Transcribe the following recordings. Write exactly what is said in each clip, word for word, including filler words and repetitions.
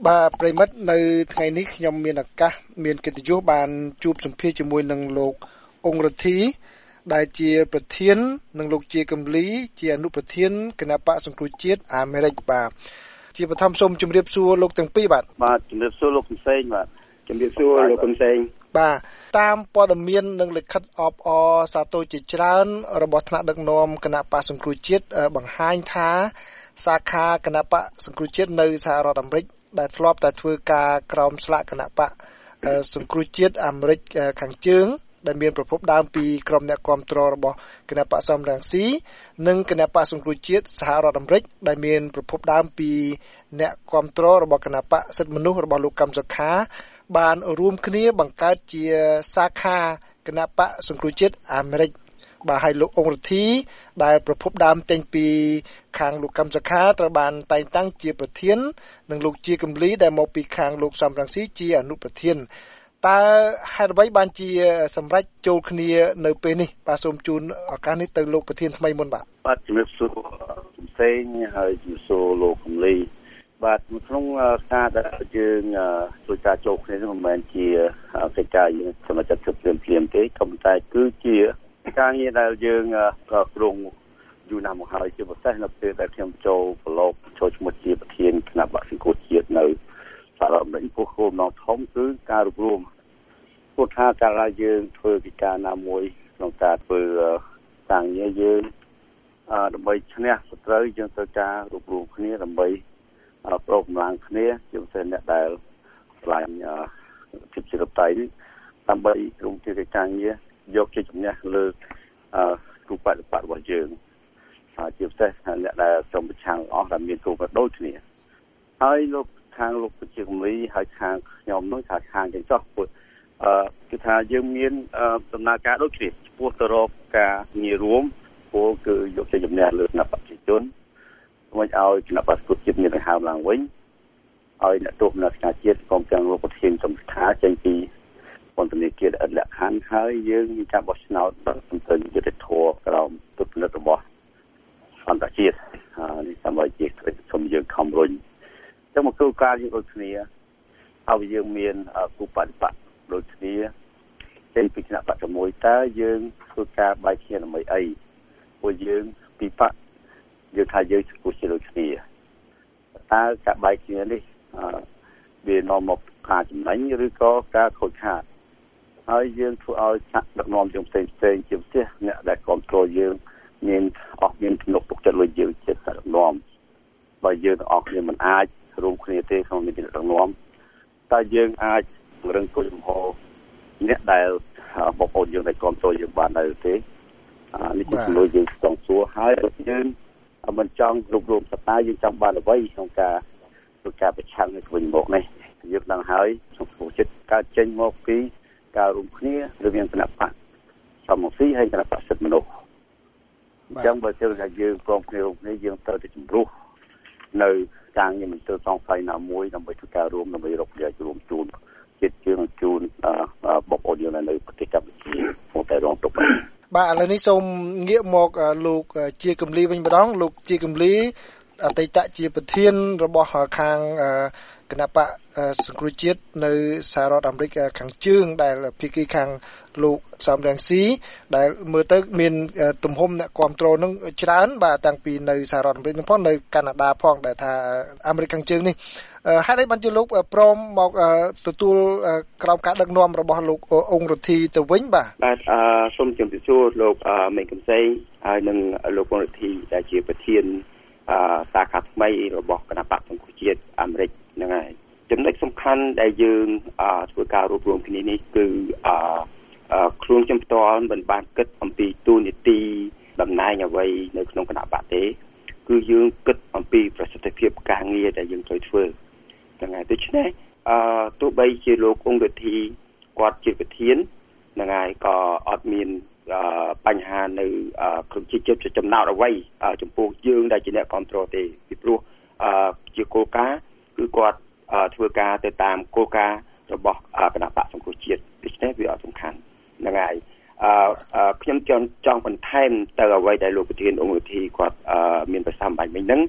បាទប្រិមិត្តនៅថ្ងៃនេះខ្ញុំមានឱកាសមានកិត្តិយសបានជួបសម្ភាសជាមួយនឹងលោកអង្គរទ្ធីដែលជាប្រធាននិងលោកជាកំលីជាអនុប្រធានគណៈបកសង្គ្រោះជាតិអាមេរិកបាទជាបឋមសូមជម្រាបសួរលោកទាំងពីរបាទបាទជម្រាបសួរលោកកំសែងបាទជម្រាបសួរលោកកំសែងបាទតាមព័ត៌មាននិងលិខិតអបអរសាទរជាច្រើនរបស់ថ្នាក់ដឹកនាំគណៈបកសង្គ្រោះជាតិបង្ហាញថាសាខាគណៈបកសង្គ្រោះជាតិនៅសហរដ្ឋអាមេរិកដែលធ្លាប់តែធ្វើការក្រោមស្លាកគណៈបកសង្គ្រោះជាតិអាមេរិកខាងជើងដែលមានប្រភពដើមពីក្រុមអ្នកគាំទ្ររបស់គណៈបកសំរងស៊ីនិងគណៈបកសង្គ្រោះជាតិសហរដ្ឋអាមេរិកដែលមានប្រភពដើមពីអ្នកគាំទ្ររបស់គណៈបកសិទ្ធិមនុស្សរបស់លោកកឹមសុខាបានរួមគ្នាបង្កើតជាសាខាគណៈបកសង្គ្រោះជាតិអាមេរិកបាទហើយលោកអង្គរទ្ធីដែលប្រភពដើមចេញពីខាងលោកកឹមសុខាត្រូវបានតែងតាំងជាប្រធាននិងលោកជាកំលីដែលមកពីខាងលោកសំរងស៊ីជាអនុប្រធានតើហេតុអ្វីបានជាសម្រេចចូលគ្នានៅពេលនេះបាទសូមជូនឱកាសនេះទៅលោកប្រធានថ្មីមុនបាទបាទជំរាបសួរជំសេងហើយជំរាបសួរលោកកំលីបាទក្នុងការដែលយើងជួយការចូលគ្នានេះមិនមែនជាកិច្ចការយើងសម្រាប់ចាត់ជប់ភ្លាមភ្លាមទេក៏ប៉ុន្តែគឺជាការងារដែលយើងក៏គ្រងយូរណាស់មកហើយជាពិសេសនៅពេលដែលខ្ញុំចូលប្រឡូកចូលឈ្មោះជាប្រធានគណៈបក្សសង្គ្រោះជាតិនៅសហរដ្ឋអាមេរិកពោលគោលបំណងធំគឺការរួបរวมព្រោះថាកាលណាយើងធ្វើកិច្ចការណាមួយក្នុងការធ្វើការងារយើងដើម្បីឈ្នះសត្រូវយើងត្រូវការរួបរวมគ្នាដើម្បីប្រោកម្លាំងគ្នាជាពិសេសអ្នកដែលឆ្លាញ់ភាពជារបបនេះដើម្បីរួមជាកិច្ចការងារយកជាជំនះលើគូបដិបត្តិរបស់យើងជាពិសេសអ្នកដែលចំប្រឆាំងអស់ដែលមានគោលបំណងដូចគ្នាហើយលោកខាងលោកជាកំលីហើយខាងខ្ញុំនោះថាខាងទាំងចោះពុទ្ធអឺគឺថាយើងមានដំណើរការដូចគ្នាចំពោះទៅរកការងាររួមពលគឺយកជាជំនះលើគណៈបព្វជិជនមិនឲ្យគណៈបព្វជិជនមានដង្ហើមឡើងវិញឲ្យអ្នកទោសនៅស្ថានជាតិកុំទាំងលោកប្រធានសំខាចេញពីពន្ធនាគារអត់លក្ខខណ្ឌហើយយើងមានការបោះឆ្នោតសម្ព័ន្ធយុត្តិធម៌ក្រោមទុតពិនិត្យរបស់អន្តរជាតិនេះសម្រាប់ជាខ្ញុំយើងខំរុញចឹងមកគោលការណ៍យើងដូចគ្នាហើយយើងមានគូបដិបត្តិដូចគ្នាចេញពីគណៈបកមួយតើយើងធ្វើការបែកគ្នាដើម្បីអីព្រោះយើងពីបកយើងថាយើងគូជាដូចគ្នាតើការបែកគ្នានេះវានាំមកការចំណេញឬក៏ការខូចខាតហើយយើងធ្វើឲ្យឆាក់ដឹកនាំយើងផ្សេងផ្សេងជាពិសេសអ្នកដែលគ្រប់គ្រងយើងមានអស់មានទំនុកទុកចិត្តលើយើងជាដឹកនាំបើយើងទាំងអស់គ្នាមិនអាចរួមគ្នាទេក្នុងមានដឹកនាំតើយើងអាចរឹងគល់ចំហអ្នកដែលបងប្អូនយើងដែលគ្រប់គ្រងយើងបាននៅទេនេះជាជំនួយយើងចង់សួរហើយយើងមិនចង់គ្រប់គ្រងសតាយើងចង់បានអ្វីក្នុងការធ្វើការប្រឆាំងនឹងវិញមកនេះយើងដឹងហើយក្នុងពោះចិត្តកើតចេញមកពីការរួមគ្នារវាងគណៈបកសំរងស៊ីហើយគណៈបកសិទ្ធិមនុស្សអញ្ចឹងបើជឿថាយើងព្រមគ្នារួមគ្នាយើងត្រូវតែជំរុះនៅការងារមិនទៅសងស័យណាមួយដើម្បីធ្វើការរួមដើម្បីរកប្រយោជន៍រួមជូនជាតិជឿនជូនបងប្អូនយើងនៅប្រទេសកម្ពុជាមកតែរងទុកបាទឥឡូវនេះសូមងាកមកលោកជាកំលីវិញម្ដងលោកជាកំលីអតីតជាប្រធានរបស់ខាងគណៈបកសង្គ្រោះជាតិនៅសហរដ្ឋអាមេរិកខាងជើងដែលភាគីខាងលោកសំរងស៊ីដែលមើលទៅមានទំហំអ្នកគ្រប់គ្រងនឹងច្រើនបាទតាំងពីនៅសហរដ្ឋអាមេរិកផងនៅកាណាដាផងដែលថាអាមេរិកខាងជើងនេះហេតុអីបានជាលោកព្រមមកទទួលក្រោមការដឹកនាំរបស់លោកអង្គរទ្ធីទៅវិញបាទបាទសូមជម្រាបសួរលោកមេកំសែងហើយនិងលោកអង្គរទ្ធីដែលជាប្រធានសាខាថ្មីរបស់គណៈបកសង្គ្រោះជាតិអាមេរិកហ្នឹងហើយចំណុចសំខាន់ដែលយើងធ្វើការរួបរวมគ្នានេះគឺខ្លួនខ្ញុំផ្ទាល់មិនបានគិតអំពីទូនីតិតំណែងអ្វីនៅក្នុងគណៈបកទេគឺយើងគិតអំពីប្រសិទ្ធភាពការងារដែលយើងត្រូវធ្វើហ្នឹងហើយដូច្នេះទោះបីជាលោកអង្គរទ្ធីគាត់ជាប្រធានហ្នឹងហើយក៏អត់មានបញ្ហានៅក្នុងជាចិត្តចំណោទអ្វីចំពោះយើងដែលជាអ្នកគ្រប់គ្រងទេពីព្រោះជាគោលការណ៍គឺគាត់ធ្វើការទៅតាមគោលការណ៍របស់គណៈបកសង្គ្រោះជាតិដូច្នេះវាអត់សំខាន់ហ្នឹងហើយខ្ញុំចង់ចង់បន្ថែមទៅអ្វីដែលលោកប្រធានអង្គរទ្ធីគាត់មានប្រសាសន៍បាញ់មិញហ្នឹង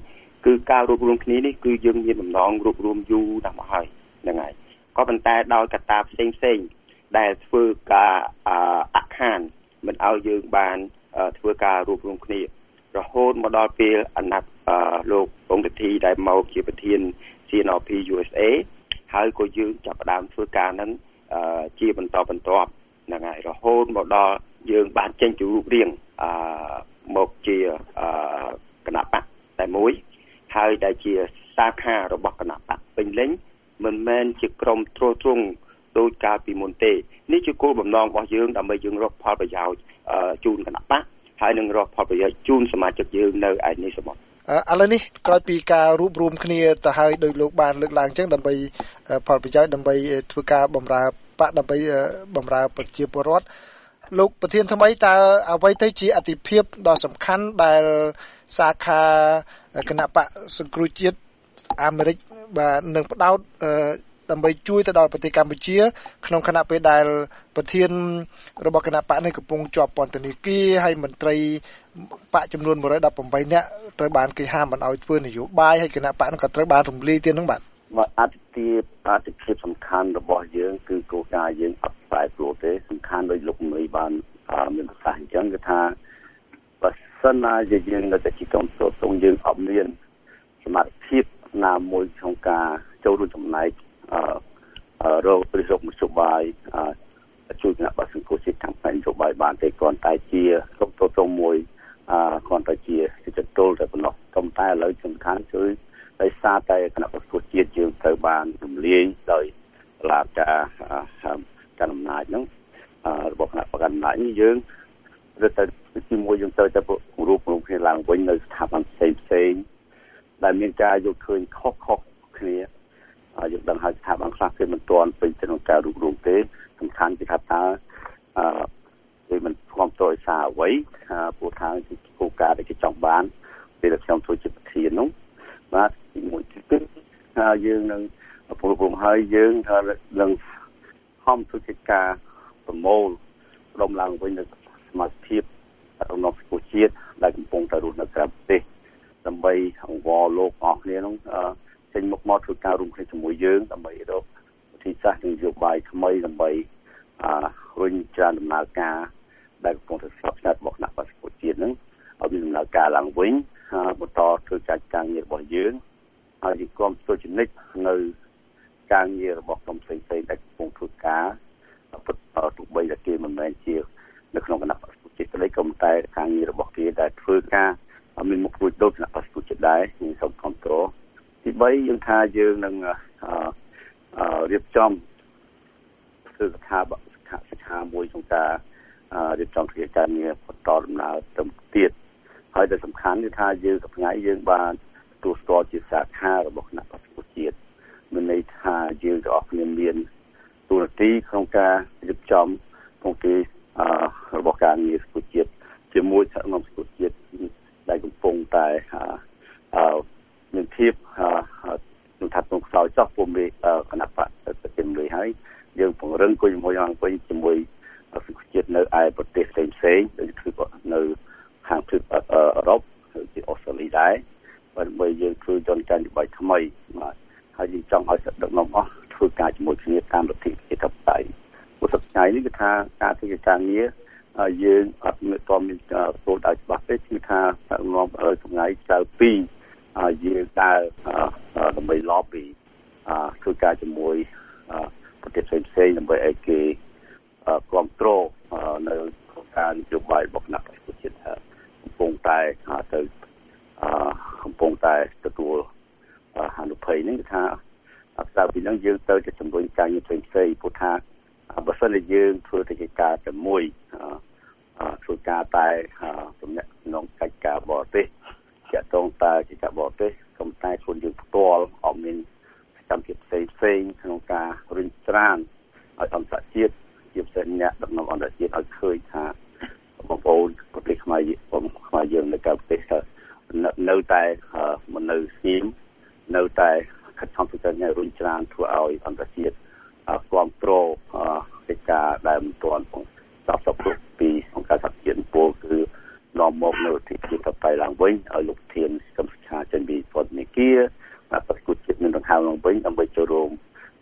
គឺការរួបរวมគ្នានេះគឺយើងមានបំណងរួបរวมយូរណាស់មកហើយហ្នឹងហើយក៏ប៉ុន្តែដោយកត្តាផ្សេងផ្សេងដែលធ្វើការអខានមិនឲ្យយើងបានធ្វើការរួបរวมគ្នារហូតមកដល់ពេលអាណត្តិលោកអង្គវិធីដែលមកជាប្រធាន C N R P U S A ហើយក៏យើងចាប់ផ្ដើមធ្វើការហ្នឹងជាបន្តបន្ទាប់ហ្នឹងហើយរហូតមកដល់យើងបានចេញជារូបរាងមកជាគណៈបកតែមួយហើយដែលជាសាខារបស់គណៈបកពេញលេញមិនមែនជាក្រុមទ្រទ្រង់ដោយការពីមុនទេនេះជាគោលបំណងរបស់យើងដើម្បីយើងរកផលប្រយោជន៍ជូនគណៈបកហើយនឹងរកផលប្រយោជន៍ជូនសមាជិកយើងនៅឯនេះសមុទ្រឥឡូវនេះក្រោយពីការរួបរวมគ្នាទៅហើយដោយលោកបានលើកឡើងអញ្ចឹងដើម្បីផលប្រយោជន៍ដើម្បីធ្វើការបម្រើបកដើម្បីបម្រើប្រជាពលរដ្ឋលោកប្រធានថ្មីតើអ្វីទៅជាអតិភិបដ៏សំខាន់ដែលសាខាគណៈបកសង្គ្រោះជាតិអាមេរិកបាទនឹងផ្ដោតដើម្បីជួយទៅដល់ប្រទេសកម្ពុជាក្នុងគណៈពេលដែលប្រធានរបស់គណៈបកនេះកំពុងជាប់ពន្ធនាគារហើយមន្ត្រីបកចំនួនmột trăm mười támនាក់ត្រូវបានគេហាមមិនឲ្យធ្វើនយោបាយហើយគណៈបកនោះក៏ត្រូវបានរំលាយទៀតហ្នឹងបាទអតិភិបអតិភិបសំខាន់របស់យើងគឺគោលការណ៍យើងអត់ផ្សាយព្រោះទេសំខាន់ដោយលោកមេបានមានប្រសាសន៍អញ្ចឹងគឺថាបើសិនណាយើងនៅតែជាក្រុមប្រជុំយើងអត់មានសមត្ថភាពណាមួយក្នុងការចូលរួមចំណែកអឺរកប្រយោជន៍មធ្យោបាយជួយគណៈបកសង្គ្រោះជាតិខាងផ្នែកនយោបាយបានទេគ្រាន់តែជាក្រុមប្រជុំមួយអឺគ្រាន់តែជាជាទល់តែប៉ុណ្ណោះប៉ុន្តែឥឡូវសំខាន់គឺដោយសារតែគណៈបកសង្គ្រោះជាតិយើងត្រូវបានរំលាយដោយតុលាការការអំណាចហ្នឹងរបស់គណៈបកអំណាចនេះយើងរត់ទៅជាមួយយើងទៅទៅរូបរួមគ្នាឡើងវិញនៅស្ថាប័នផ្សេងផ្សេងដែលមានការយកឃើញខុសខុសគ្នាយើងដឹងហើយស្ថាប័នខ្លះគឺមិនទាន់ពេញទៅនឹងការរួបរวมទេសំខាន់គឺថាតើអឺវាមិនស្គមទៅឯសារអ្វីព្រោះថាជាគោលការណ៍ដែលគេចង់បានពេលខ្ញុំធ្វើជាប្រធាននោះបាទទីមួយទីពីរយើងនឹងប្រមូលហើយយើងនឹងខំធ្វើកិច្ចការប្រមូលដុំឡើងវិញនៅសមាជិកក្នុងសង្គមជាតិដែលកំពុងតែរស់នៅក្រៅប្រទេសដើម្បីអង្វរលោកអស់គ្នានោះចេញមុខមកធ្វើការរួមគ្នាជាមួយយើងដើម្បីរកវិធីសាស្ត្រនយោបាយថ្មីដើម្បីរុញច្រានដំណើរការដែលកំពុងតែស្លាប់ស្លាប់របស់គណៈបក្សប្រជាជាតិនឹងឲ្យមានដំណើរការឡើងវិញបន្តធ្វើការការងាររបស់យើងហើយយើងគ្រប់គ្រងជំនិចនៅការងាររបស់ក្រុមផ្សេងៗដែលកំពុងធ្វើការទោះបីតែគេមិនមែនជានៅក្នុងគណៈបក្សប្រជាជាតិទេក៏តែការងាររបស់គេដែលធ្វើការមានមុខរួចដូចគណៈបក្សប្រជាជាតិដែរខ្ញុំសូមគ្រប់គ្រងទីបីយើងថាយើងនឹងរៀបចំគឺស្ថាប័នសិក្សាមួយក្នុងការរៀបចំកិច្ចការងារបន្តដំណើរទៅទៀតហើយដែលសំខាន់គឺថាយើងសប្តាហ៍យើងបានទទួលស្គាល់ជាសាខារបស់គណៈបក្សប្រជាជាតិមានន័យថាយើងទាំងអស់គ្នាមានទូនាទីក្នុងការរៀបចំក្នុងទីរបស់ការងារសង្គមជាតិជាមួយសហគមន៍សង្គមជាតិដែលកំពុងតែមានភាពនឹងថាក្នុងខ្សោយចោះពុំមានគណៈបកប្រចាំលុយហើយយើងពង្រឹងគុយជាមួយអង្គវិញជាមួយសង្គមជាតិនៅឯប្រទេសផ្សេងផ្សេងដូចគឺនៅខាងទិសអឺរ៉ុបជាអូស្ត្រាលីដែរដើម្បីយើងធ្វើយន្តការនយោបាយថ្មីបាទហើយយើងចង់ឲ្យដឹកនាំអស់ធ្វើការជាមួយគ្នាតាមលទ្ធិប្រជាធិបតេយ្យពុទ្ធថ្ងៃនេះគឺថាការធ្វើការងារយើងអត់មានតមានគោលដៅច្បាស់ទេគឺថាដឹកនាំឲ្យថ្ងៃចៅពីរយើងដើរដើម្បី lobby ធ្វើការជាមួយប្រទេសផ្សេងៗដើម្បីឲ្យគេគ្រប់គ្រងនៅការនយោបាយរបស់គណៈបក្សប្រជាជាតិកំពុងតែទៅកំពុងតែទទួលហានិភ័យនេះគឺថាក្រៅពីហ្នឹងយើងទៅជាជំរុញការងារផ្សេងៗព្រោះថាបើសិនជាយើងធ្វើកិច្ចការតែមួយធ្វើការតែទំនាក់ទំនងកិច្ចការបរទេសជាតងតែកិច្ចការបរទេសក៏តែខ្លួនយើងផ្ទាល់អត់មានសកម្មភាពផ្សេងផ្សេងក្នុងការរុញច្រានឲ្យអន្តរជាតិជាផ្សេងអ្នកដឹកនាំអន្តរជាតិឲ្យឃើញថាបងប្អូនប្រទេសខ្មែរយើងខ្មែរយើងនៅកម្ពុជានៅតែមិននៅស្ងៀមនៅតែខិតខំធ្វើការងាររុញច្រានធ្វើឲ្យអន្តរជាតិគ្រប់គ្រងកិច្ចការដែលមិនទាន់ស្ដាប់សពពីអង្គការសហជាតិពលគឺនាំមកនៅទីជាតបៃឡើងវិញឲ្យលោកធានសំស្ខាចេញពីពន្ធនា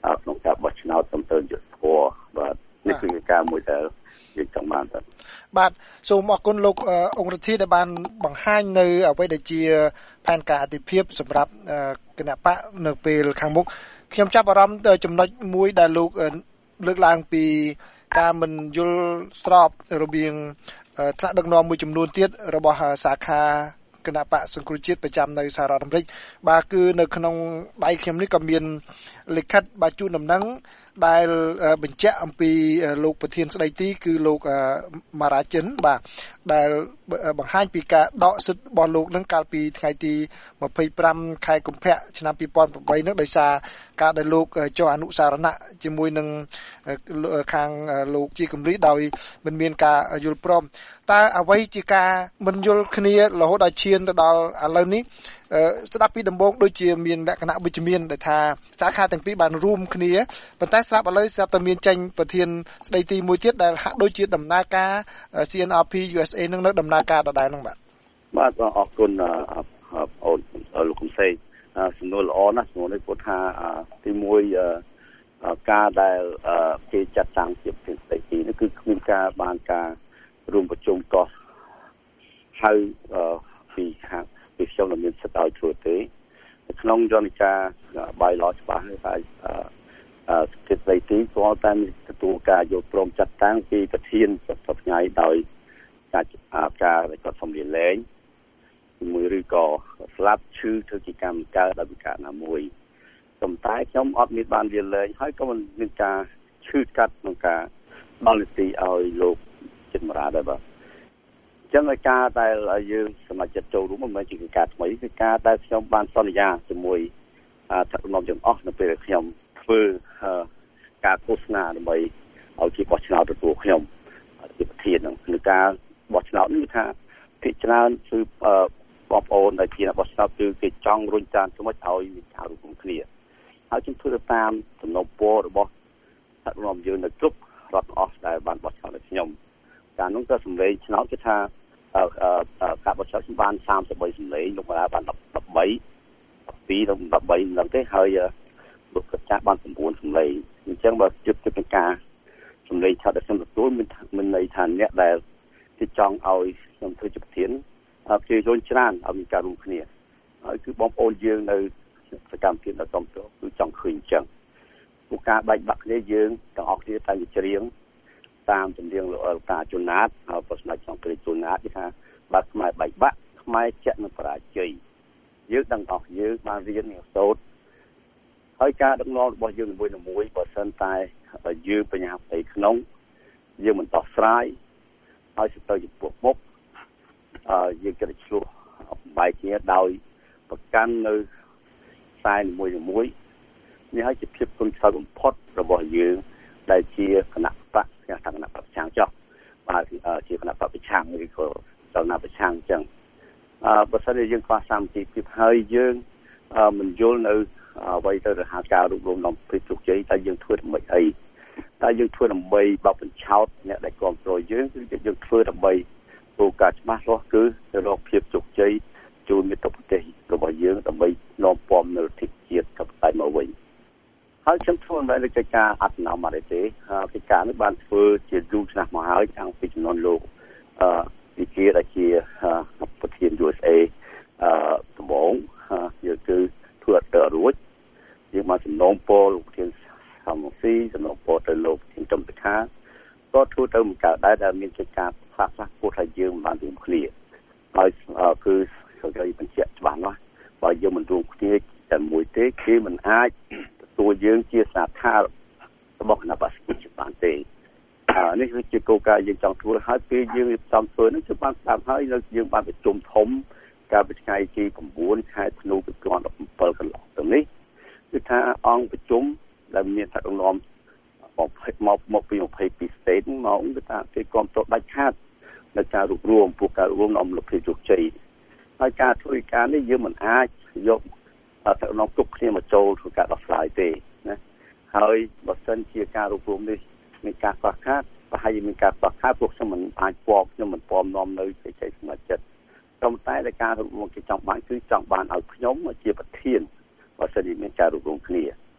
ក្នុងការបោះឆ្នោតសំទើយុទ្ធធរបាទនេះគឺការមួយដែលយើងចង់បានបាទបាទសូមអរគុណលោកអង្គរដ្ឋាភិបាលដែលបានបង្ហាញនៅអ្វីដែលជាផែនការអធិភាពសម្រាប់គណៈបកនៅពេលខាងមុខខ្ញុំចាប់អារម្មណ៍ចំណុចមួយដែលលោកលើកឡើងពីការមិនយល់ស្របរវាងថ្នាក់ដឹកនាំមួយចំនួនទៀតរបស់សាខាគណៈបកសង្គ្រោះជាតិប្រចាំនៅសហរដ្ឋអាមេរិកបាទគឺនៅក្នុងដៃខ្ញុំនេះក៏មានលិខិតបាទជូនដំណឹងដែលបញ្ជាក់អំពីលោកប្រធានស្ដីទីគឺលោកម៉ារ៉ាចិនបាទដែលបង្ហាញពីការដកសិទ្ធិរបស់លោកនឹងកាលពីថ្ងៃទីម្ភៃប្រាំខែកុម្ភៈឆ្នាំពីរពាន់ប្រាំបីនឹងដោយសារការដែលលោកចុះអនុសារណៈជាមួយនឹងខាងលោកជាគម្លីដោយមិនមានការយល់ព្រមតើអ្វីជាការមិនយល់គ្នារហូតដល់ឈានទៅដល់ឥឡូវនេះស្ដាប់ពីដំបូងដូចជាមានលក្ខណៈវិជ្ជមានដែលថាសាខាទាំងពីរបានរួមគ្នាប៉ុន្តែស្រាប់ឥឡូវស្រាប់តែមានចេញប្រធានស្ដីទីមួយទៀតដែលហាក់ដូចជាដំណើរការ ซี เอ็น อาร์ พี ยู เอส เอ នឹងនៅដំណើរការដដែលហ្នឹងបាទបាទអរគុណអូនលោកកំសែងសំណួរល្អណាស់សំណួរនេះគាត់ថាទីមួយការដែលគេចាត់តាំងជាប្រធានស្ដីទីនេះគឺគ្មានការបានការរួមប្រជុំកោះហើយពីខាងពីខ្ញុំនឹងមានសិទ្ធិឲ្យធ្វើទេក្នុងយន្តការបាយឡច្បាស់នេះថាស្ថិតស្ដីទីគាត់តែទទួលការយល់ព្រមចាត់តាំងពីប្រធានសប្តាហ៍ថ្ងៃដោយការការគាត់សំរៀនលែងមួយឬក៏ស្លាប់ឈឺធ្វើជាកម្មការដោយវិការណាមួយប៉ុន្តែខ្ញុំអត់មានបានរៀនលែងហើយក៏មិនមានការឈឺកាត់ក្នុងការដល់នីតិឲ្យលោកចិត្តមារ៉ាដែរបាទចឹងឯការដែលយើងសមាជិកចូលរួមមិនមែនជាការថ្មីគឺការដែលខ្ញុំបានសន្យាជាមួយថ្នាក់ដឹកនាំទាំងអស់នៅពេលខ្ញុំធ្វើការឃោសនាដើម្បីឲ្យជាបោះឆ្នោតទទួលខ្ញុំជាប្រធានក្នុងការបោះឆ្នោតនេះថាភាគច្រើនគឺបងប្អូនដែលជាអ្នកបោះឆ្នោតគឺគេចង់រុញច្រានស្មុចឲ្យមានការរួមគ្នាហើយខ្ញុំធ្វើទៅតាមសំណពររបស់ថ្នាក់ដឹកនាំយើងនៅគ្រប់រដ្ឋអស់ដែលបានបោះឆ្នោតឲ្យខ្ញុំការនោះក៏សម្លេងឆ្នោតគឺថាការបោះឆ្នោតបានសាមសិបបីសម្លេងលោកបានបានដប់បីពីរដល់ដប់បីហ្នឹងទេហើយលោកកចាស់បាន៩សម្លេងអញ្ចឹងបើជិតទៅការសម្លេងឆាត់ដែលខ្ញុំទទួលមានមានន័យថាអ្នកដែលទីចង់ឲ្យខ្ញុំធ្វើជាប្រធានគេយល់ច្រើនឲ្យមានការរួមគ្នាហើយគឺបងប្អូនយើងនៅសកម្មភាពដល់កំទៅគឺចង់ឃើញអញ្ចឹងពួកការបែកបាក់គ្នាយើងទាំងអស់គ្នាតែច្រៀងតាមចម្រៀងលោកតាជូណាតហើយប្រស្នាចង់ព្រៃជូណាតគេថាបើខ្មែរបែកបាក់ខ្មែរជាក់នឹងបរាជ័យយើងទាំងអស់យើងបានរៀនសូត្រហើយការដឹកនាំរបស់យើងមួយមួយបើសិនតែយើងបញ្ហាផ្ទៃក្នុងយើងមិនដោះស្រាយហើយទៅទៅចំពោះមុខអឺយើងគិតឆ្លោះបែកគ្នាដោយប្រកាន់នៅខ្សែនីមួយមួយនេះហើយជាភាពគុណច្រើនបំផុតរបស់យើងដែលជាគណៈបកជាគណៈបកប្រឆាំងចោះបាទជាគណៈបកប្រឆាំងឬក៏គណៈប្រឆាំងអញ្ចឹងអឺបើសិនជាយើងខ្វះសាមគ្គីភាពហើយយើងមិនយល់នៅអ្វីទៅរហ័សការរួមរំដំពីជោគជ័យតែយើងធ្វើដើម្បីអីតែយើងធ្វើដើម្បីបោកបញ្ឆោតអ្នកដែលគ្រប់គ្រងយើងគឺយើងធ្វើដើម្បីគោលការណ៍ច្បាស់លាស់គឺទៅរកភាពជោគជ័យជូនមិត្តប្រទេសរបស់យើងដើម្បីនាំពំនៅលទ្ធិជាតិកបតៃមកវិញហើយខ្ញុំធ្វើមិនលើកិច្ចការអត្តនោម័តទេកិច្ចការនេះបានធ្វើជាយូរឆ្នាំមកហើយតាំងពីចំនួនលោកអឺពីគេដែលជាប្រធាន ยู เอส เอ អឺដំបូងយើងគឺធ្វើអត់ទៅរួចយើងមកសំណូមពរលោកប្រធានសំស៊ីសំណូមពរទៅលោកប្រធានចំពិខាក៏ធ្វើទៅមិនកើតដែរដែលមានកិច្ចការខ្លះខ្លះពោលថាយើងមិនបានរួមគ្នាហើយគឺគេបញ្ជាក់ច្បាស់ណាស់បើយើងមិនរួមគ្នាតែមួយទេគេមិនអាចទទួលយើងជាសាខារបស់គណៈបក្សជាតិបានទេអានេះគឺជាគោលការណ៍យើងចង់ធ្វើហើយពេលយើងរៀបចំធ្វើនេះគឺបានស្ដាប់ហើយយើងបានប្រជុំធំកាលពីថ្ងៃទី៩ខែធ្នូពីឆ្នាំដប់bảyកន្លងទៅនេះគឺថាអង្គប្រជុំដែលមានថ្នាក់ដឹកនាំមកមកពីยี่สิบสอง state មកគឺថាគេគ្រប់គ្រងដាច់ខាតនៅការរួបរวมពួកការរួមនាំលទ្ធិជោគជ័យហើយការធ្វើការនេះយើងមិនអាចយកថ្នាក់ដឹកនាំគ្រប់គ្នាមកចូលធ្វើការដោះស្រាយទេណាហើយបើសិនជាការរួបរวมនេះមានការខ្វះខាតប្រហែលជាមានការខ្វះខាតពួកខ្ញុំមិនអាចពំខ្ញុំមិនពំនាំនៅជ័យជ័យស្មារតីតែតែតែការរួបរวมគេចង់បានគឺចង់បានឲ្យខ្ញុំជាប្រធានបើសិនជាមានការរួបរวมគ្នាអ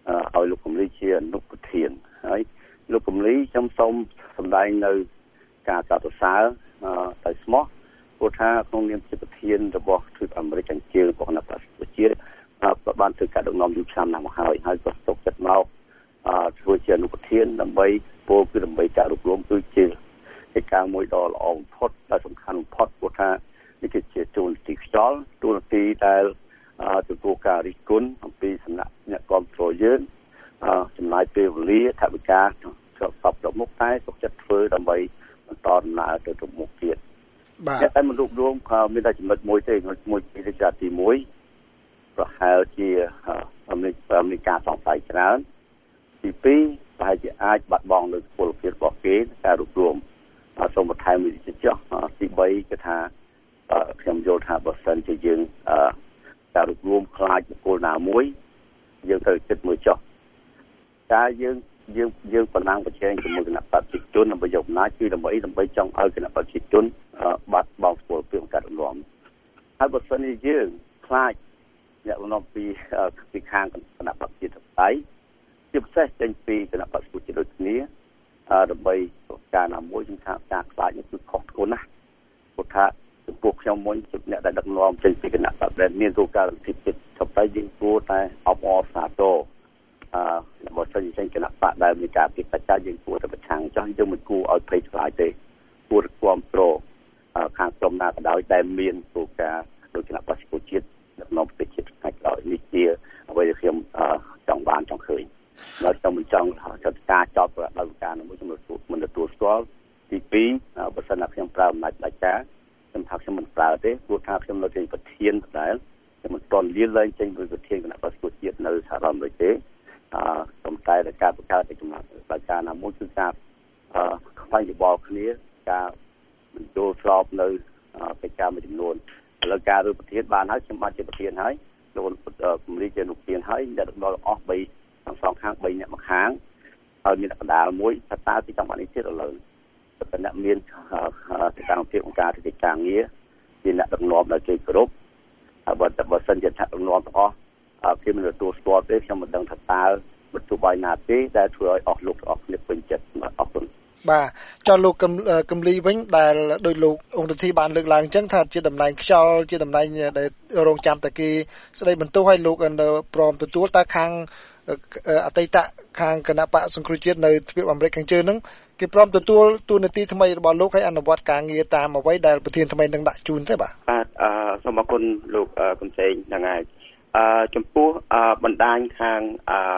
ឲ្យលោកកំលីជាអនុប្រធានហើយលោកកំលីខ្ញុំសូមសម្ដែងនៅការកោតសរសើរដោយស្មោះព្រោះថាក្នុងនាមជាប្រធានរបស់ទ្វីបអាមេរិកខាងជើងរបស់គណៈបក្សប្រជាជាតិក៏បានធ្វើការដឹកនាំយូរឆ្នាំណាស់មកហើយហើយក៏ស្ទុកចិត្តមកធ្វើជាអនុប្រធានដើម្បីពោលគឺដើម្បីការរួបរวมគឺជាកិច្ចការមួយដ៏ល្អបំផុតដែលសំខាន់បំផុតព្រោះថានេះគឺជាទូនទីខ្យល់ទូនទីដែលទទួលការរិះគន់អំពីសំណាក់អ្នកគាំទ្រយើងចំណាយពេលវេលាថវិកាចូលសពទៅមុខតែសុខចិត្តធ្វើដើម្បីបន្តដំណើរទៅទៅមុខទៀតបាទតែមនុស្សរួមក៏មានតែចំណុចមួយទេចំណុចមួយទីទីមួយប្រហែលជាអមេរិកអមេរិកសង្ស័យច្រើនទីពីរប្រហែលជាអាចបាត់បង់នូវពលភាពរបស់គេការរួបរวมសូមបន្ថែមមួយទៀតចុះទីបីគឺថាខ្ញុំយល់ថាបើសិនជាយើងការរួបរวมខ្លាចបុគ្គលណាមួយយើងត្រូវគិតមួយចុះតែយើងយើងយើងប្រណាំងប្រជែងជាមួយគណៈបព្វជិជនដើម្បីយកអំណាចគឺដើម្បីដើម្បីចង់ឲ្យគណៈបព្វជិជនបាត់បង់ពលភាពការរំលំហើយបើសិនជាយើងខ្លាចអ្នករំលំពីពីខាងគណៈបព្វជិតតៃជាពិសេសចេញពីគណៈបព្វជិតដូចគ្នាដើម្បីការណាមួយខ្ញុំថាការខ្លាចនេះគឺខុសធ្ងន់ណាស់ព្រោះថាចំពោះខ្ញុំមុនជាអ្នកដែលដឹកនាំចេញពីគណៈបព្វដែលមានគោលការណ៍សិទ្ធិទៅតែយើងគួរតែអបអរសាទរអឺបើសិនជាចេញគណៈបព្វដែលមានការពិចារណាយើងគួរតែប្រឆាំងចោះយើងមិនគួរឲ្យភ័យខ្លាចទេគួរគ្រប់គ្រងខាងក្រុមណាក៏ដោយដែលមានគោលការណ៍ដោយគណៈបព្វជិជាតិដឹកនាំប្រទេសជាតិផ្នែកក្រោយនេះជាអ្វីដែលខ្ញុំចង់បានចង់ឃើញហើយខ្ញុំមិនចង់ចាត់ការចោទប្រកាន់ការមួយខ្ញុំមិនទទួលស្គាល់ទីពីរបើសិនណាខ្ញុំប្រើអំណាចផ្ដាច់ការខ្ញុំថាខ្ញុំមិនប្រើទេព្រោះថាខ្ញុំនៅជាប្រធានដដែលខ្ញុំមិនទាន់លាលែងចេញពីប្រធានគណៈបព្វជិជាតិនៅសហរដ្ឋអាមេរិកទេអឺសំតែការបង្កើតឯកមាត្រដោយការណាមួយគឺការអឺខ្វែងយោបល់គ្នាការបញ្ចូលស្របនៅកិច្ចការមួយចំនួនឥឡូវការរើប្រធានបានហើយខ្ញុំបានជាប្រធានហើយលោកគម្រីជាអនុប្រធានហើយអ្នកដល់អស់បីទាំងសងខាងបីអ្នកម្ខាងហើយមានកណ្ដាលមួយថាតើទីចង់បាននេះទៀតឥឡូវតែអ្នកមានសកម្មភាពអង្គការកិច្ចការងារជាអ្នកដឹកនាំដែលគេគោរពហើយបើតែបើសិនជាថាដឹកនាំទាំងអស់គេមិនទទួលស្គាល់ទេខ្ញុំមិនដឹងថាតើវិទ្យុបាយណាទេដែលធ្វើឲ្យអស់លោកទាំងអស់គ្នាពេញចិត្តអរគុណបាទចុះលោកកំលីវិញដែលដោយលោកអង្គរធីបានលើកឡើងអញ្ចឹងថាជាតំណែងខ្យល់ជាតំណែងដែលរងចាំតែគេស្ដីបន្ទោសឲ្យលោកព្រមទទួលតើខាងអតីតខាងគណៈបកសង្គ្រោះជាតិនៅទ្វីបអាមេរិកខាងជើងហ្នឹងគេព្រមទទួលតួនាទីថ្មីរបស់លោកឲ្យអនុវត្តការងារតាមអ្វីដែលប្រធានថ្មីនឹងដាក់ជូនទេបាទបាទអឺសូមអរគុណលោកកំសែងហ្នឹងហើយអឺចំពោះបណ្ដាញខាងអឺ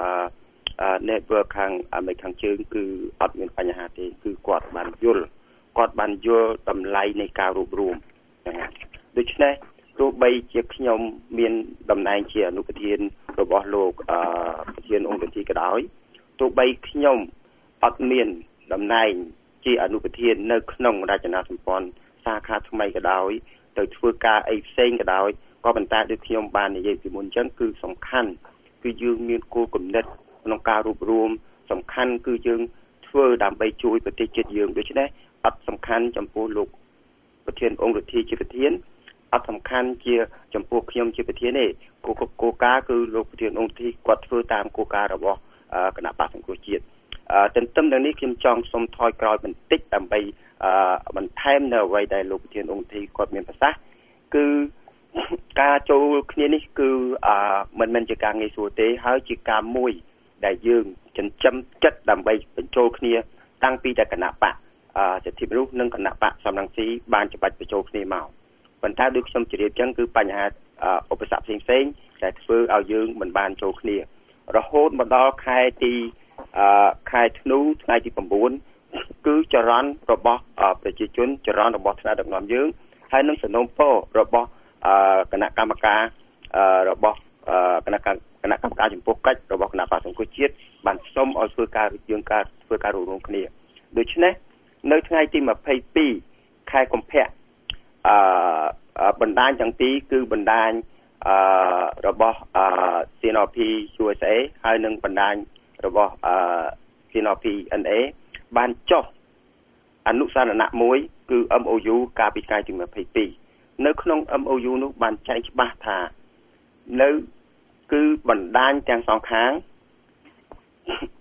network ខាងអាមេរិកខាងជើងគឺអត់មានបញ្ហាទេគឺគាត់បានយល់គាត់បានយល់តម្លៃនៃការរួបរวมហ្នឹងហើយដូច្នេះទោះបីជាខ្ញុំមានតំណែងជាអនុប្រធានរបស់លោកអឺប្រធានអង្គការក៏ដោយទោះបីខ្ញុំអត់មានតំណែងជាអនុប្រធាននៅក្នុងរចនាសម្ព័ន្ធសាខាថ្មីក៏ដោយទៅធ្វើការអីផ្សេងក៏ដោយក៏ប៉ុន្តែដូចខ្ញុំបាននិយាយពីមុនអញ្ចឹងគឺសំខាន់គឺយើងមានគោលគំនិតក្នុងការរួបរวมសំខាន់គឺយើងធ្វើដើម្បីជួយប្រទេសជាតិយើងដូច្នេះអត់សំខាន់ចំពោះលោកប្រធានអង្គរដ្ឋាភិបាលជាប្រធានអត់សំខាន់ជាចំពោះខ្ញុំជាប្រធានទេគោលគោលការណ៍គឺលោកប្រធានអង្គរដ្ឋាភិបាលគាត់ធ្វើតាមគោលការណ៍របស់គណៈបក្សសង្គ្រោះជាតិទន្ទឹមនឹងនេះខ្ញុំចង់សុំថយក្រោយបន្តិចដើម្បីបន្ថែមនៅអ្វីដែលលោកប្រធានអង្គរដ្ឋាភិបាលគាត់មានប្រសាសន៍គឺការចូលគ្នានេះគឺមិនមែនជាការងាយស្រួលទេហើយជាការមួយដែលយើងចិញ្ចឹមចិត្តដើម្បីបញ្ចូលគ្នាតាំងពីតែគណៈបកសិទ្ធិមនុស្សនិងគណៈបកសំរងស៊ីបានច្បាច់បញ្ចូលគ្នាមកប៉ុន្តែដូចខ្ញុំជម្រាបចឹងគឺបញ្ហាឧបសគ្គផ្សេងៗដែលធ្វើឲ្យយើងមិនបានចូលគ្នារហូតមកដល់ខែទីខែធ្នូថ្ងៃទី៩គឺចរន្តរបស់ប្រជាជនចរន្តរបស់ថ្នាក់ដឹកនាំយើងហើយនឹងសំណុំពររបស់គណៈកម្មការរបស់គណៈគណៈកម្មការចំពោះកិច្ចរបស់គណៈបក្សសង្គ្រោះជាតិបានសុំឲ្យធ្វើការយើងការធ្វើការរួមរួមគ្នាដូច្នេះនៅថ្ងៃទី២២ខែកុម្ភៈអឺបណ្ដាញទាំងពីរគឺបណ្ដាញអឺរបស់អឺ C N R P U S A ហើយនិងបណ្ដាញរបស់អឺ C N R P N A បានចុះអនុសារណៈមួយគឺ M O U កាលពីថ្ងៃទី២២នៅក្នុង M O U នោះបានចែងច្បាស់ថានៅគឺបណ្ដាញទាំងសងខាង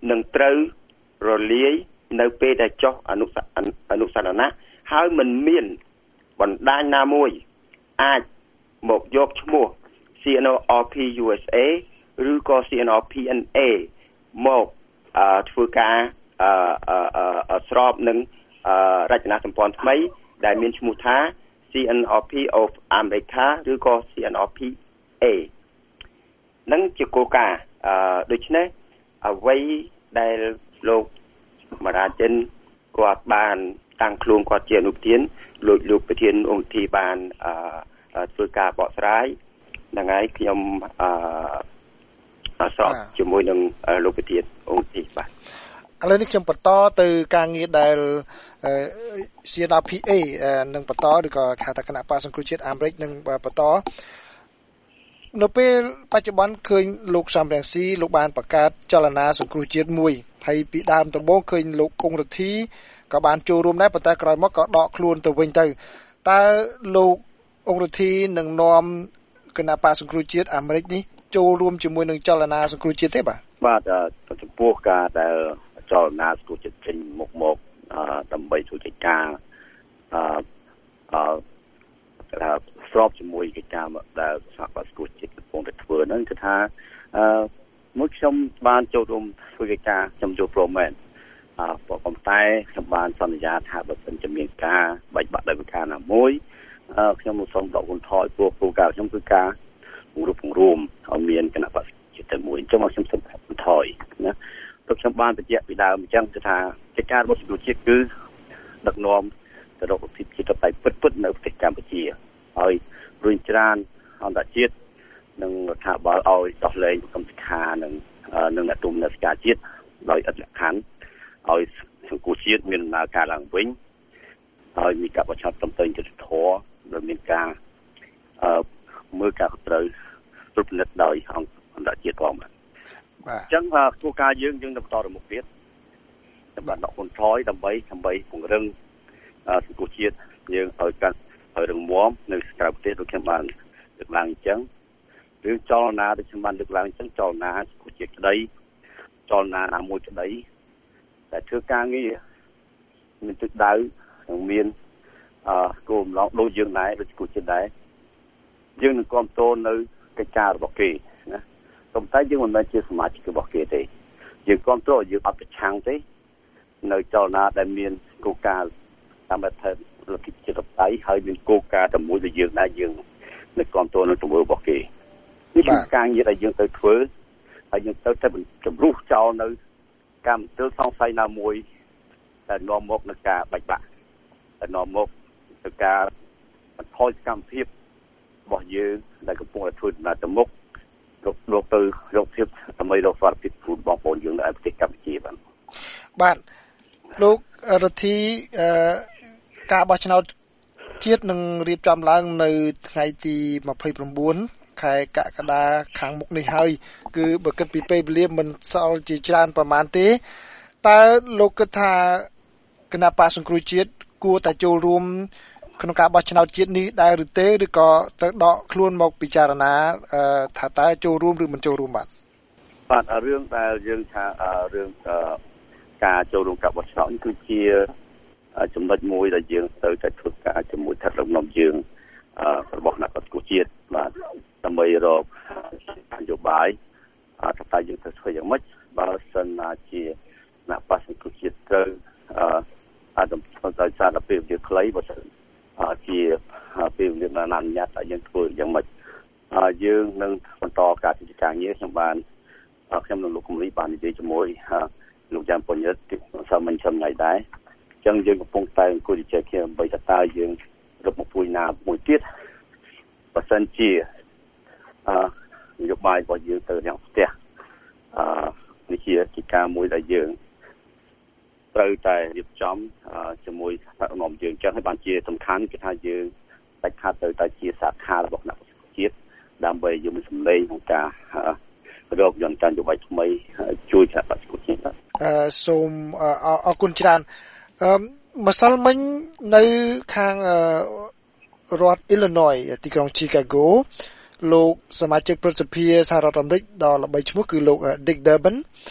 នឹងត្រូវរលាយនៅពេលដែលចុះអនុអនុសាសនៈហើយមិនមានបណ្ដាញណាមួយអាចមកយកឈ្មោះ ซี เอ็น อาร์ พี ยู เอส เอ ឬក៏ ซี เอ็น อาร์ พี เอ็น เอ មកអឺធ្វើការអឺអឺស្របនឹងអឺរចនាសម្ព័ន្ធថ្មីដែលមានឈ្មោះថា ซี เอ็น อาร์ พี of America ឬក៏ ซี เอ็น อาร์ พี เอ នឹងជាគោលការណ៍អឺដូច្នេះអ្វីដែលលោកមហាជនគាត់បានតាំងខ្លួនគាត់ជាអនុប្រធានលោកលោកប្រធានអង្គភិបបានអឺធ្វើការបកស្រាយហ្នឹងហើយខ្ញុំអឺស្របជាមួយនឹងលោកប្រធានអង្គភិបបាទឥឡូវនេះខ្ញុំបន្តទៅការងារដែល ซี เอ็น อาร์ พี เอ នឹងបន្តឬក៏ខាតគណៈបក្សសង្គ្រោះជាតិអាមេរិកនឹងបន្តនៅពេលបច្ចុប្បន្នឃើញលោកសំរងស៊ីលោកបានបង្កើតចលនាសង្គ្រោះជាតិមួយហើយពីដើមដំបូងឃើញលោកគង់រដ្ឋីក៏បានចូលរួមដែរប៉ុន្តែក្រោយមកក៏ដកខ្លួនទៅវិញទៅតើលោកអង្គរដ្ឋីនឹងនាំគណៈបក្សសង្គ្រោះជាតិអាមេរិកនេះចូលរួមជាមួយនឹងចលនាសង្គ្រោះជាតិទេបាទបាទចំពោះការដែលចលនាសង្គ្រោះជាតិចេញមកមកដើម្បីជួយកិច្ចការអឺអឺស្របជាមួយកិច្ចការដែលសហព័ន្ធសង្គ្រោះជាតិកំពុងតែធ្វើហ្នឹងគឺថាអឺមួយខ្ញុំបានចូលរួមធ្វើកិច្ចការខ្ញុំចូលព្រមមែនអឺប៉ុន្តែខ្ញុំបានសន្យាថាបើសិនជាមានការបែកបាក់ដោយប្រការណាមួយអឺខ្ញុំនឹងសូមដកហូតថយព្រោះគោលការណ៍ខ្ញុំគឺការពង្រឹងពង្រួមឲ្យមានគណៈបក្សជាតិតែមួយអញ្ចឹងខ្ញុំសូមបន្ថយណាព្រោះខ្ញុំបានបញ្ជាក់ពីដើមអញ្ចឹងគឺថាកិច្ចការរបស់សង្គ្រោះជាតិគឺដឹកនាំទៅរកប្រតិបត្តិជាតិតែពិតពិតនៅប្រទេសកម្ពុជាហើយរួចច្រើនអន្តរជាតិនឹងរដ្ឋាភិបាលឲ្យដោះលែងកម្មសិក្ខានឹងនឹងអ្នកទុំអ្នកការជាតិដោយឥតលក្ខខណ្ឌឲ្យសង្គមជាតិមានដំណើរការឡើងវិញហើយមានការបោះឆ្នោតត្រឹមត្រូវយុត្តិធម៌ដោយមានការអឺមើលការត្រូវត្រួតពិនិត្យដោយអង្គអន្តរជាតិផងបាទអញ្ចឹងគោលការណ៍យើងយើងនឹងបន្តទៅមុខទៀតដើម្បីដកហូតថយដើម្បីដើម្បីពង្រឹងសង្គមជាតិយើងឲ្យកាន់ឲ្យរឹងមាំនៅក្រៅប្រទេសដូចខ្ញុំបានលើកឡើងអញ្ចឹងរឿងចលនាដូចខ្ញុំបានលើកឡើងអញ្ចឹងចលនាសង្គមជាតិក្តីចលនាណាមួយក្តីតែធ្វើការងារមានទឹកដៅនិងមានអឺគោលបំណងដូចយើងដែរដូចសង្គមជាតិដែរយើងនឹងគ្រប់គ្រងនៅកិច្ចការរបស់គេណាប៉ុន្តែយើងមិនមែនជាសមាជិករបស់គេទេយើងគ្រប់គ្រងយើងអត់ប្រឆាំងទេនៅចលនាដែលមានគោលការណ៍តាមបែបថាលទ្ធិជាតិបតៃហើយមានគោលការណ៍តែមួយដែលយើងដែរយើងនៅគ្រប់គ្រងនៅទង្វើរបស់គេនេះគឺការងារដែលយើងទៅធ្វើហើយយើងទៅតែជំរុះចោលនៅកម្មវិធីសង្ស័យណាមួយតែនាំមកនឹងការបែកបាក់តែនាំមកទៅការបន្ថយកម្មភាពរបស់យើងដែលកំពុងតែធ្វើដំណើរទៅមុខរកលោកទៅរកភាពដើម្បីរកសុខភាពជូនបងប្អូនយើងនៅប្រទេសកម្ពុជាបាទបាទលោករដ្ឋីអឺការបោះឆ្នោតជាតិនឹងរៀបចំឡើងនៅថ្ងៃទីម្ភៃ៩ខែកក្កដាខាងមុខនេះហើយគឺបើគិតពីពេលវេលាមិនសល់ជាច្រើនប្រហែលទេតើលោកគិតថាគណៈបក្សសង្គ្រោះជាតិគួរតែចូលរួមក្នុងការបោះឆ្នោតជាតិនេះដែរឬទេឬក៏ទៅដកខ្លួនមកពិចារណាថាតើចូលរួមឬមិនចូលរួមបាទបាទរឿងដែលយើងថារឿងការចូលរួមការបោះឆ្នោតនេះគឺជាចំណុចមួយដែលយើងទៅតែធ្វើការជាមួយថ្នាក់ដឹកនាំយើងរបស់គណៈបក្សសង្គ្រោះជាតិបាទដើម្បីរកនយោបាយថាតើយើងត្រូវធ្វើយ៉ាងម៉េចបើសិនណាជាគណៈបក្សសង្គ្រោះជាតិត្រូវអាចដោយសារតែពេលវេលាខ្លីបើសិនជាពេលវេលាណាអនុញ្ញាតឲ្យយើងធ្វើយ៉ាងម៉េចយើងនឹងបន្តការកិច្ចការងារខ្ញុំបានខ្ញុំនិងលោកគំរីបាននិយាយជាមួយលោកយ៉ាងពញ្ញិតសាមញ្ញចំណាយដែរអញ្ចឹងយើងកំពុងតែអង្គុយជជែកគ្នាដើម្បីថាតើយើងរកមកពួយណាមួយទៀតបើសិនជាអឺនយោបាយរបស់យើងទៅយ៉ាងផ្ទះអឺនេះជាកិច្ចការមួយដែលយើងត្រូវតែរៀបចំជាមួយថ្នាក់ដឹកនាំយើងអញ្ចឹងហើយបានជាសំខាន់គឺថាយើងដាច់ខាតទៅតែជាសាខារបស់គណៈបក្សជាតិដើម្បីយើងមានសម្លេងក្នុងការរកយន្តការនយោបាយថ្មីជួយគណៈបក្សជាតិអឺសូមអរគុណច្រើនអឺម្សិលមិញនៅខាងរដ្ឋ Illinois ទីក្រុង Chicago លោកសមាជិកព្រឹទ្ធសភាសហរដ្ឋអាមេរិកដ៏ល្បីឈ្មោះគឺលោក Dick Durbin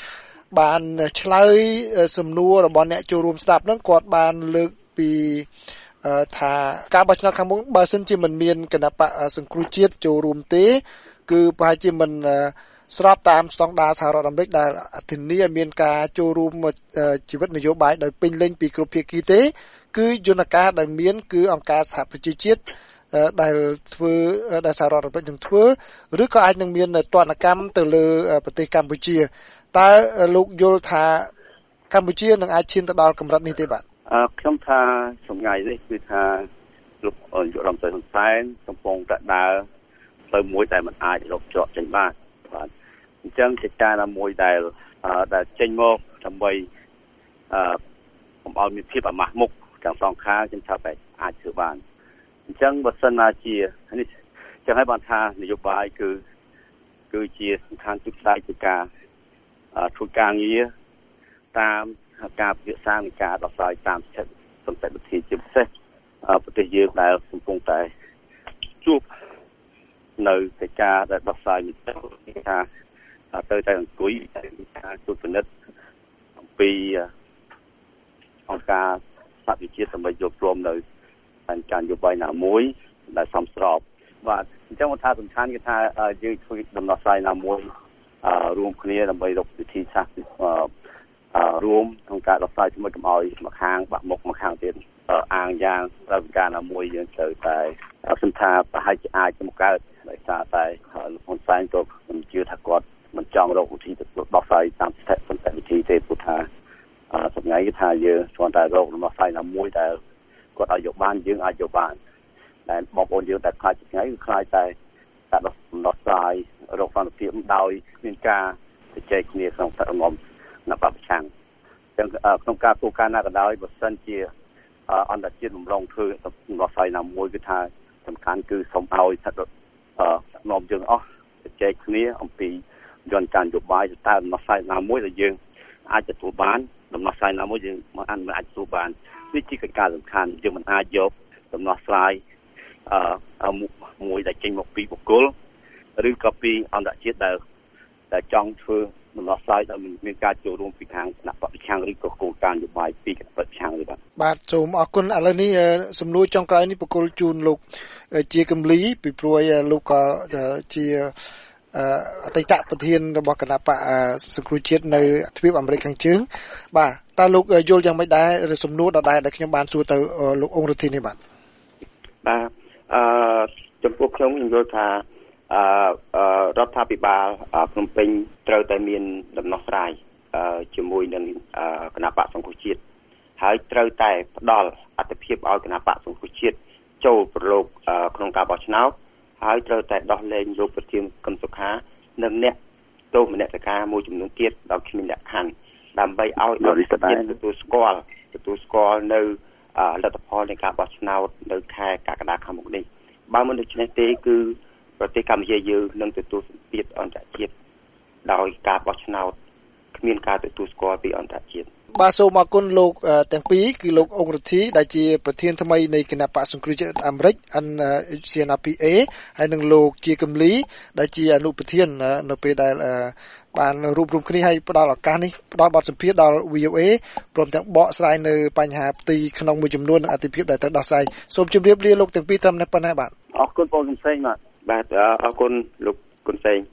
បានឆ្លើយសំណួររបស់អ្នកចូលរួមស្ដាប់ហ្នឹងគាត់បានលើកពីថាការបោះឆ្នោតខាងមុខបើសិនជាមិនមានគណៈបកសង្គ្រោះជាតិចូលរួមទេគឺប្រហែលជាមិនស្របតាមស្តង់ដារសហរដ្ឋអាមេរិកដែលធានាឲ្យមានការចូលរួមជីវិតនយោបាយដោយពេញលេញពីគ្រប់ភាគីទេគឺយន្តការដែលមានគឺអង្គការសហប្រជាជាតិដែលធ្វើដែលសហរដ្ឋអាមេរិកនឹងធ្វើឬក៏អាចនឹងមានទណ្ឌកម្មទៅលើប្រទេសកម្ពុជាតើលោកយល់ថាកម្ពុជានឹងអាចឈានទៅដល់កម្រិតនេះទេបាទអឺខ្ញុំថាសម្ងាយនេះគឺថាលោកនាយករដ្ឋមន្ត្រីហ៊ុនសែនកំពុងតែដើរទៅមួយដែលមិនអាចរកជាប់ចេញបានបាទអញ្ចឹងជាការណាមួយដែលដែលចេញមកដើម្បីអឺកុំឲ្យមានភាពអាម៉ាស់មុខទាំងសងខាងខ្ញុំថាបែបអាចធ្វើបានអញ្ចឹងបើសិនណាជានេះចឹងហើយបានថានយោបាយគឺគឺជាសំខាន់ទីផ្សារនៃការធ្វើការងារតាមការពិភាក្សានៃការដោះស្រាយតាមសន្តិវិធីជាពិសេសប្រទេសយើងដែលកំពុងតែជួបនៅកិច្ចការដែលដោះស្រាយនេះថាទៅតែអង្គុយការជួបពិនិត្យអំពីអង្គការសហវិជាតិដើម្បីយកព្រមនៅការនយោបាយណាមួយដែលសមស្របបាទអញ្ចឹងថាសំខាន់គឺថាយើងធ្វើដំណោះស្រាយណាមួយរួមគ្នាដើម្បីរកវិធីសាស្ត្ររួមក្នុងការដោះស្រាយជាមួយកុំឲ្យមកខាងបាក់មុខមកខាងទៀតអាងយ៉ាងត្រូវការណាមួយយើងត្រូវតែសំថាប្រហែលជាអាចមកកើតដោយសារតែលោកហ៊ុនសែនក៏មិនជឿថាគាត់មិនចង់រកវិធីដោះស្រាយតាមស្ថិតសន្តិវិធីទេព្រោះថាសម្ងាយគឺថាយើងគ្រាន់តែរកដំណោះស្រាយណាមួយដែលគាត់ឲ្យយកបានយើងអាចយកបានតែបងប្អូនយើងតែខ្លាចថ្ងៃគឺខ្លាចតែការដោះស្រាយរកសន្តិភាពដោយមានការជជែកគ្នាក្នុងសង្គមនៅបព្វឆាំងអញ្ចឹងក្នុងការធ្វើការណាក៏ដោយបើសិនជាអន្តរជាតិបំរុងធ្វើដំណោះស្រាយណាមួយគឺថាសំខាន់គឺសូមឲ្យថានាំយើងអស់ជជែកគ្នាអំពីយន្តការនយោបាយតើដំណោះស្រាយណាមួយដែលយើងអាចទទួលបានដំណោះស្រាយណាមួយយើងមិនអាចទទួលបាននេះជាកិច្ចការសំខាន់យើងមិនអាចយកដំណោះស្រាយអឺមួយដែលចេញមកពីបុគ្គលឬក៏ពីអន្តរជាតិដែលដែលចង់ធ្វើដំណោះស្រាយដែលមានការចូលរួមពីខាងគណៈបព្វឆាំងឬក៏គោលការណ៍នយោបាយពីគណៈបព្វឆាំងទេបាទបាទសូមអរគុណឥឡូវនេះសំណួរចុងក្រោយនេះបកគលជូនលោកជាកំលីពីព្រោះលោកក៏ជាអតីតប្រធានរបស់គណៈបកសង្គ្រោះជាតិនៅទ្វីបអាមេរិកខាងជើងបាទតើលោកយល់យ៉ាងម៉េចដែរសំណួរដដែលដែលខ្ញុំបានសួរទៅលោកអង្គរដ្ឋាភិនេះបាទបាទអឺចំពោះខ្ញុំខ្ញុំយល់ថាអឺរដ្ឋាភិបាលភ្នំពេញត្រូវតែមានដំណោះស្រាយជាមួយនឹងគណៈបកសង្គ្រោះជាតិហើយត្រូវតែផ្ដល់អត្ថប្រយោជន៍ឲ្យគណៈបកសង្គ្រោះជាតិចូលប្រឡូកក្នុងការបោះឆ្នោតហើយត្រូវតែដោះលែងលោកប្រធានកឹមសុខានិងអ្នកទោសមនសិការមួយចំនួនទៀតដោយគ្មានលក្ខខណ្ឌដើម្បីឲ្យអន្តរជាតិទទួលស្គាល់ទទួលស្គាល់នៅលទ្ធផលនៃការបោះឆ្នោតនៅខែកក្កដាខាងមុខនេះបើមិនដូច្នេះទេគឺប្រទេសកម្ពុជាយើងនឹងទទួលសម្ពាធអន្តរជាតិដោយការបោះឆ្នោតគ្មានការទទួលស្គាល់ពីអន្តរជាតិបាទសូមអរគុណលោកទាំងពីរគឺលោកអង្គរដ្ឋាភិដែលជាប្រធានថ្មីនៃគណៈបកសង្គ្រោះជាតិអាមេរិក អិន ซี เอ็น អារ พี เอ ហើយនិងលោកជាកំលីដែលជាអនុប្រធាននៅពេលដែលបានរួបរวมគ្នាឲ្យផ្ដល់ឱកាសនេះផ្ដល់បទសម្ភាសន៍ដល់ វី អូ เอ ព្រមទាំងបកស្រាយនៅបញ្ហាផ្ទៃក្នុងមួយចំនួននិងអត្ថប្រយោជន៍ដែលត្រូវដោះស្រាយសូមជម្រាបលាលោកទាំងពីរត្រឹមតែប៉ុណ្ណេះបាទអរគុណបងសំសេងបាទបាទអរគុណលោកគុណសេង